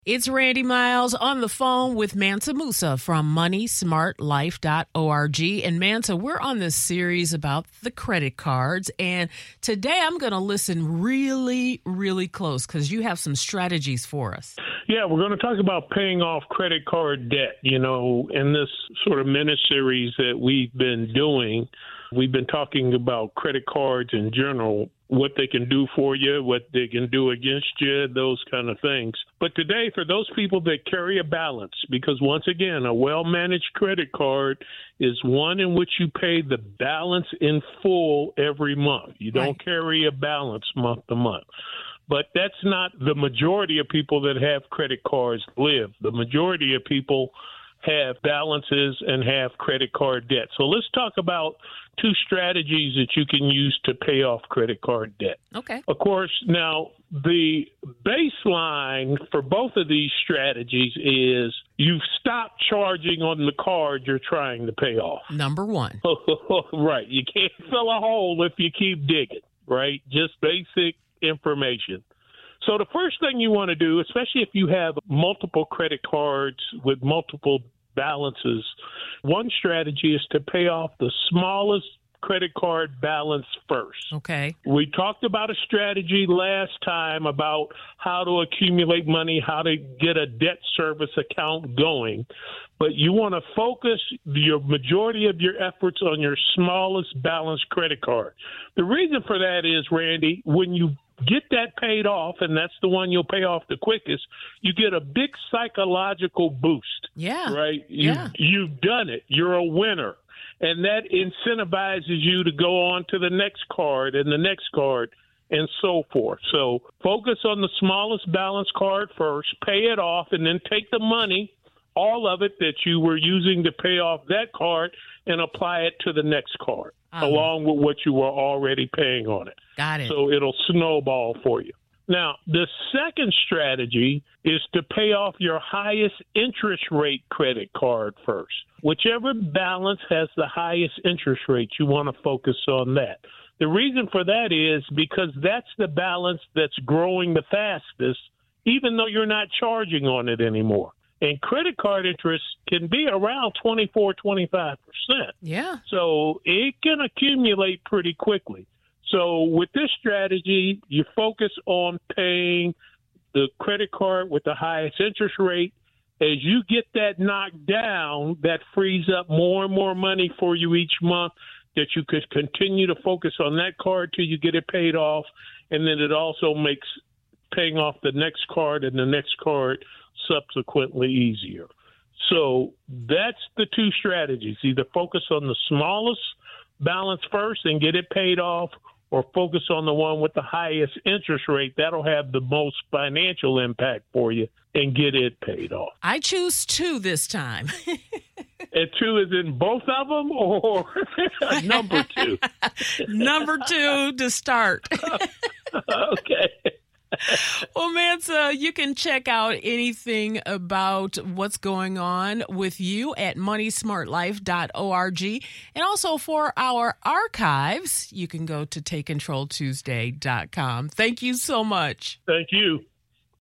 It's Randy Miles on the phone with Mansa Musa from MoneySmartLife.org. And Mansa, we're on this series about the credit cards. And today I'm going to listen really, really close because you have some strategies for us. Yeah, we're going to talk about paying off credit card debt. You know, in this sort of mini-series that we've been doing, we've been talking about credit cards in general, what they can do for you, what they can do against you, those kind of things. But today, for those people that carry a balance, because once again, a well-managed credit card is one in which you pay the balance in full every month. You don't carry a balance month to month. But that's not the majority of people that have credit cards live. The majority of people have balances and have credit card debt. So let's talk about two strategies that you can use to pay off credit card debt. Okay. Of course, now the baseline for both of these strategies is you've stopped charging on the card you're trying to pay off. Number one. Right. You can't fill a hole if you keep digging, right? Just basic information. So the first thing you want to do, especially if you have multiple credit cards with multiple balances, one strategy is to pay off the smallest credit card balance first. Okay. We talked about a strategy last time about how to accumulate money, how to get a debt service account going. But you want to focus your majority of your efforts on your smallest balance credit card. The reason for that is, Randy, when you get that paid off, and that's the one you'll pay off the quickest, you get a big psychological boost. Yeah. Right? You've done it. You're a winner. And that incentivizes you to go on to the next card and the next card and so forth. So focus on the smallest balance card first, pay it off, and then take the money, all of it that you were using to pay off that card, and apply it to the next card, along with what you were already paying on it. Got it. So it'll snowball for you. Now, the second strategy is to pay off your highest interest rate credit card first. Whichever balance has the highest interest rate, you want to focus on that. The reason for that is because that's the balance that's growing the fastest, even though you're not charging on it anymore. And credit card interest can be around 24-25%. Yeah. So it can accumulate pretty quickly. So with this strategy, you focus on paying the credit card with the highest interest rate. As you get that knocked down, that frees up more and more money for you each month that you could continue to focus on that card till you get it paid off. And then it also makes paying off the next card and the next card subsequently easier. So that's the two strategies. Either focus on the smallest balance first and get it paid off, or focus on the one with the highest interest rate. That'll have the most financial impact for you and get it paid off. I choose two this time. And two is in both of them, or number two? Number two to start. Okay. Well, Mansa, you can check out anything about what's going on with you at MoneySmartLife.org. And also for our archives, you can go to TakeControlTuesday.com. Thank you so much. Thank you.